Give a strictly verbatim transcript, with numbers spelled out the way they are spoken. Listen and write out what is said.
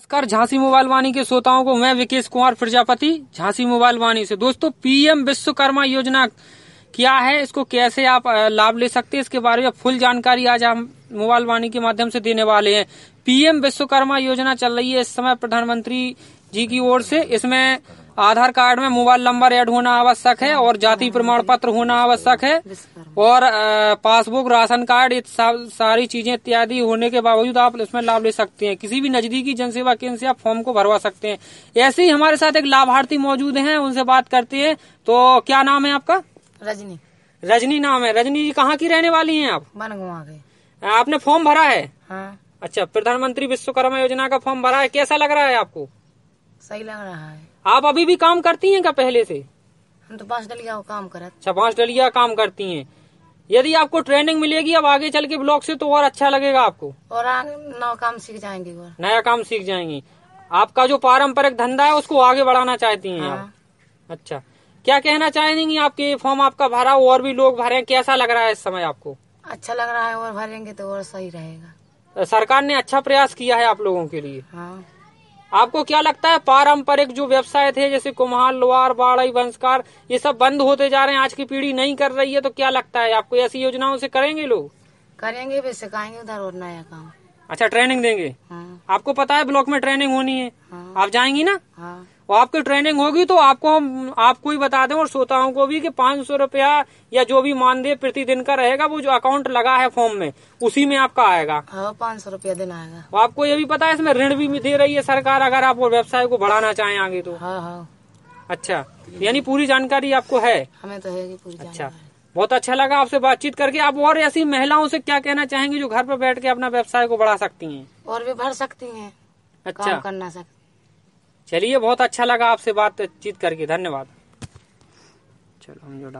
नमस्कार, झांसी मोबाइल वाणी के श्रोताओं को मैं विकेश कुमार प्रजापति झांसी मोबाइल वाणी से। दोस्तों, पीएम विश्वकर्मा योजना क्या है, इसको कैसे आप लाभ ले सकते हैं, इसके बारे में फुल जानकारी आज हम मोबाइल वाणी के माध्यम से देने वाले हैं। पीएम विश्वकर्मा योजना चल रही है इस समय प्रधानमंत्री जी की ओर से। इसमें आधार कार्ड में मोबाइल नंबर ऐड होना आवश्यक है और जाति प्रमाण पत्र होना आवश्यक है और पासबुक, राशन कार्ड, ये सारी चीजें इत्यादि होने के बावजूद आप इसमें लाभ ले सकते हैं। किसी भी नजदीकी जनसेवा केंद्र से आप फॉर्म को भरवा सकते हैं। ऐसे ही हमारे साथ एक लाभार्थी मौजूद हैं, उनसे बात करते हैं। तो क्या नाम है आपका? रजनी। रजनी नाम है। रजनी जी, कहाँ की रहने वाली हैं आप? बनगुआ के। आपने फॉर्म भरा है? हाँ। अच्छा, प्रधानमंत्री विश्वकर्मा योजना का फॉर्म भरा है, कैसा लग रहा है आपको? सही लग रहा है। आप अभी भी काम करती हैं क्या पहले से? हम तो पांच डलिया काम करत। अच्छा, पांच डलिया काम करती हैं। यदि आपको ट्रेनिंग मिलेगी अब आगे चल के ब्लॉक से तो और अच्छा लगेगा आपको, और आगे नया काम सीख जाएंगे। और नया काम सीख जाएंगी। आपका जो पारंपरिक धंधा है उसको आगे बढ़ाना चाहती हैं हाँ। आप? अच्छा, क्या कहना चाहेंगी? आपके फॉर्म आपका भरा और भी लोग भरे, कैसा लग रहा है इस समय आपको? अच्छा लग रहा है, और भरेंगे तो और सही रहेगा। सरकार ने अच्छा प्रयास किया है आप लोगों के लिए। हाँ। आपको क्या लगता है पारंपरिक जो व्यवसाय थे जैसे कुम्हार, लोहार, बाढ़ई, वंशकार, ये सब बंद होते जा रहे हैं, आज की पीढ़ी नहीं कर रही है, तो क्या लगता है आपको ऐसी योजनाओं से करेंगे लोग? करेंगे भी, सिखाएंगे उधर और नया काम। अच्छा, ट्रेनिंग देंगे। हाँ। आपको पता है ब्लॉक में ट्रेनिंग होनी है? हाँ। आप जाएंगी ना? हाँ। और आपकी ट्रेनिंग होगी तो आपको हम आपको ही बता दें और श्रोताओं को भी कि पाँच सौ रुपया या जो भी मानदेय प्रतिदिन का रहेगा वो जो अकाउंट लगा है फॉर्म में उसी में आपका आएगा। हाँ, पाँच सौ रुपया दिन आएगा। और आपको ये भी पता है इसमें ऋण भी दे रही है सरकार, अगर आप वो व्यवसाय को बढ़ाना चाहें आगे तो। हाँ हाँ। अच्छा, यानी पूरी जानकारी आपको है? हमें तो है पूरी। अच्छा, बहुत अच्छा लगा आपसे बातचीत करके। आप और ऐसी महिलाओं से क्या कहना चाहेंगी जो घर पर बैठ के अपना व्यवसाय को बढ़ा सकती हैं? और भी बढ़ सकती हैं। अच्छा, काम करना सकती। चलिए, बहुत अच्छा लगा आपसे बातचीत करके, धन्यवाद। चलो हम जो